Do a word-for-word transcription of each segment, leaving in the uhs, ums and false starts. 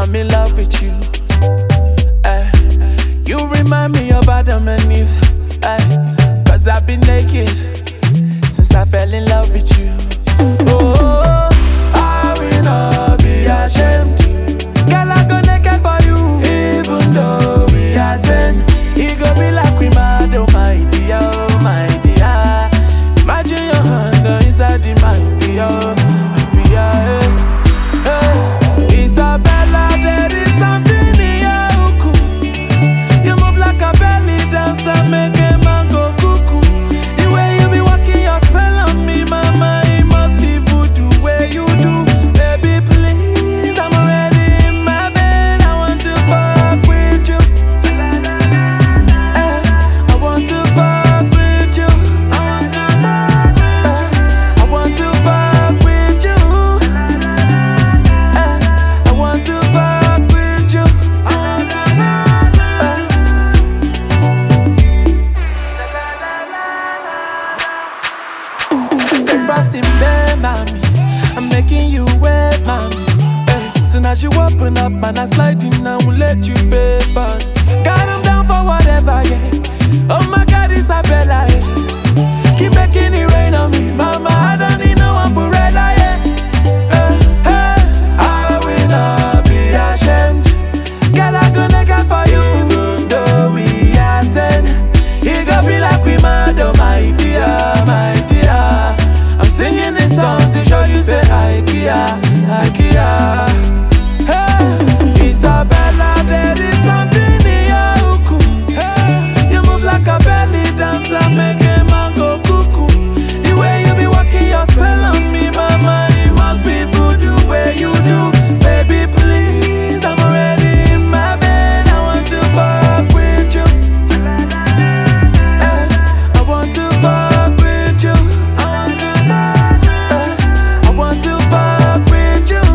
I'm in love with you. Eh. You remind me of Adam and Eve. Eh. Cause I've been naked since I fell in love with you. Oh, I will not be ashamed. Girl, I go naked for you. Even though we are sin, it go be like we mad, oh my dear, oh my dear. Imagine your hand inside the my dear, my dear. Hey, hey. Isabella, there is something in your hookoo. You move like a belly dancer, make a man go cuckoo. The way you be walking your spell on me, mama, it must be voodoo. Where you do, baby, please, I'm already in my bed. I want to fuck with you. Eh, I want to fuck with you. I want to fuck with you. Eh, I want to fuck with you. I want to fuck with you. Breakfast in bed, mommy. I'm making you wet, mommy. Hey, soon as you open up and I slide in, I will let you pay for it. God, I'm down for whatever, yeah. Oh my God, Isabella, yeah. Keep making it rain on me, mama. I don't need no umbrella, yeah. Hey, hey, I will not be ashamed. Girl, I go naked for you, even though we are sin. It go be like we mad, oh my dear, my dear. I'm singing this song to show you say I care, I care. Hey, Isabella, there is something in your hookoo. Hey, you move like a belly dancer, make a man go cuckoo. The way you be walking your spell on me, mama, it must be voodoo. Where you do, baby, please, I'm already in my bed. I want to fuck with you. Eh, I want to fuck with you. I want to fuck with you.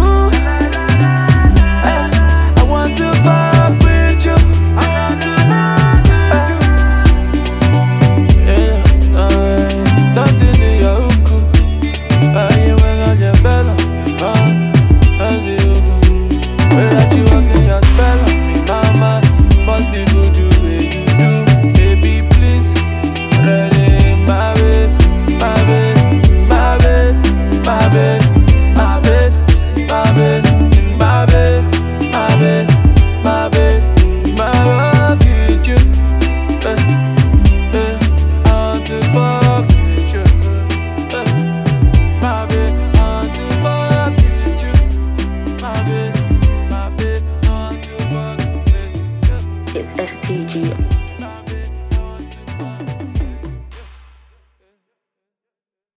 Eh, I want to fuck with you. I want to fuck with you. Yeah, alright. Something in your hookoo. Uh, you ain't got your bell on me, huh? How's it hookoo? Way that you walking your spell on me, mama. Must be voodoo way you do. Baby, please. Ready in my bed, my bed, my bed, my bed, my bed, my bed, in my bed, my bed, my bed, my rock with you. Eh, eh, I want to fuck with you. Eh, my bed, I want to fuck with you. My bed, my bed, I want to fuck with you. It's S T G.